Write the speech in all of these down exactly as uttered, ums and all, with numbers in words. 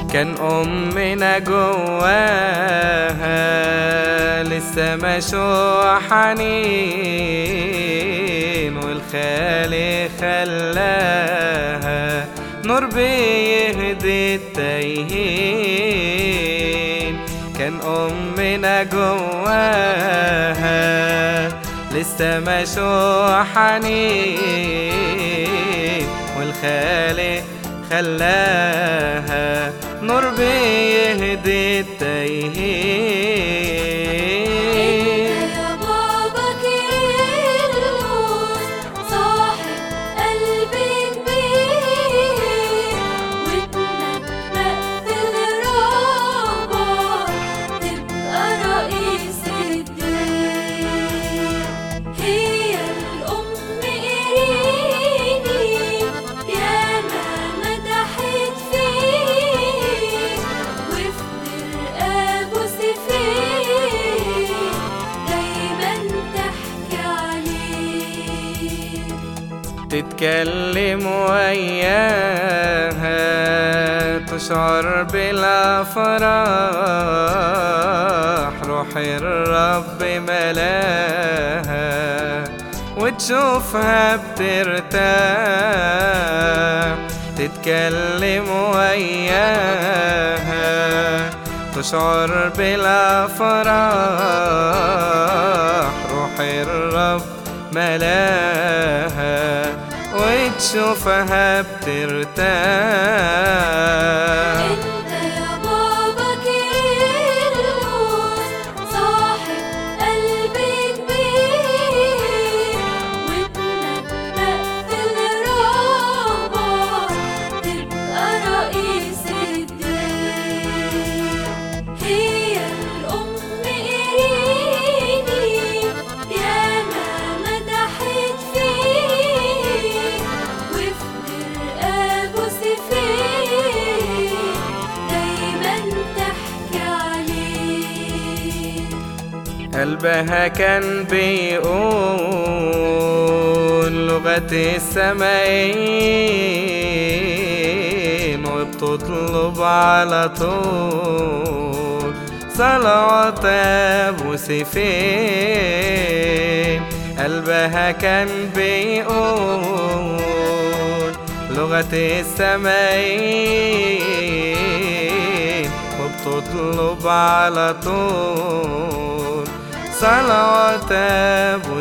كان أمنا جواها لسه مشوع حنين، والخالق خلاها نور بيهدي التايهين. كان أمنا جواها لسه مشوع حنين، والخالق خلاها نور بيهدي التايهين. انت يا بابا كيرلس صاحب قلب كبير، واتنبأت الرابع تبقى رئيس الدين. هي الأم إيريني ياما مدحت فيه، وفي أبو سفين دايما تحكي عليه. تتكلم وياها تشعر بالأفراح، روح الرب ملاها وتشوفها بترتاح. تتكلم وياها تشعر بالأفراح، روح الرب ملاها وتشوفها بترتاح. انت يا بابا كيرلس صاحب قلب كبير، واتنبأت الرابع تبقى رئيس الدين. هي الأم إيريني ياما مدحت فيه، وفي أبو سفين دايما تحكي عليه. قلبها كان بيقول لغة السماءين، وبتطلب على طول صلوات أبو سفين. قلبها كان بيقول لغة السماءين، وبتطلب على طول صلوات أبو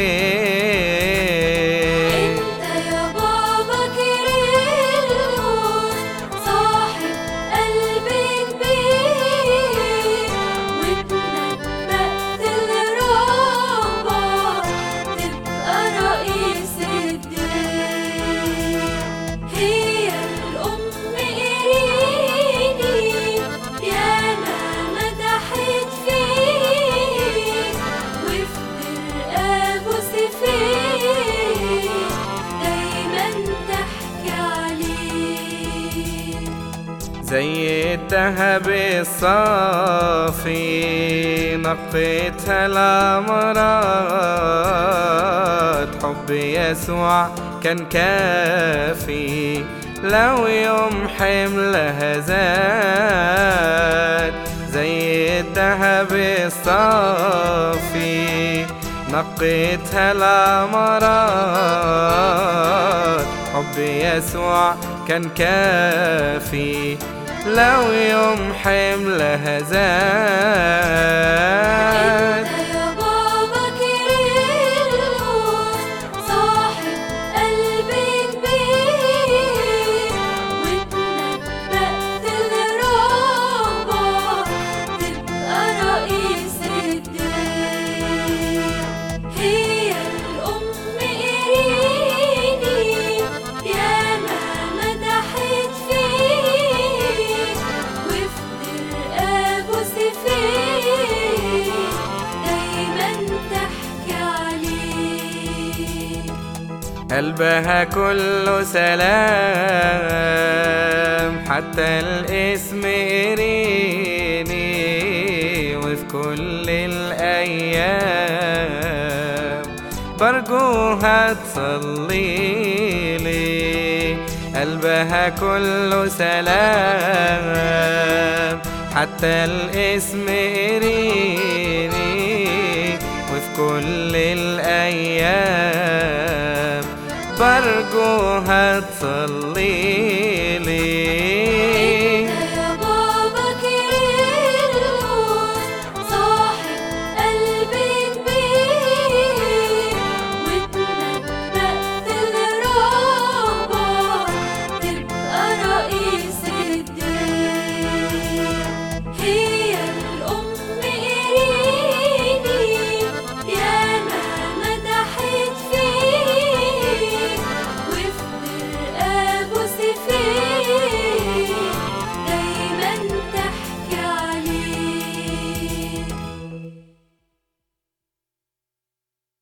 سفين. انت يا بابا كيرلس صاحب قلب كبير، واتنبأت الرابع تبقى رئيس الدين. هي الأم إيريني ياما مدحت فيه، وفي أبو سفين دايما تحكي عليه. زي الذهب الصافي نقيتها الأمراض، حب يسوع كان كافي لو يوم حملها زاد. زي الذهب الصافي نقيتها الأمراض، حب يسوع كان كافي لو يوم حملها زاد. انت يا بابا كيرلس صاحب قلب كبير، واتنبأت الرابع تبقى رئيس الدين. هي الأم إيريني ياما مدحت فيه، وفي أبو سفين دايما تحكي عليه. قلبها كله سلام حتى الاسم إيريني، وفي كل الأيام برجوها تصلي لي. قلبها كله سلام. حتى الاسم إيريني وفي كل الأيام برجوها تصلي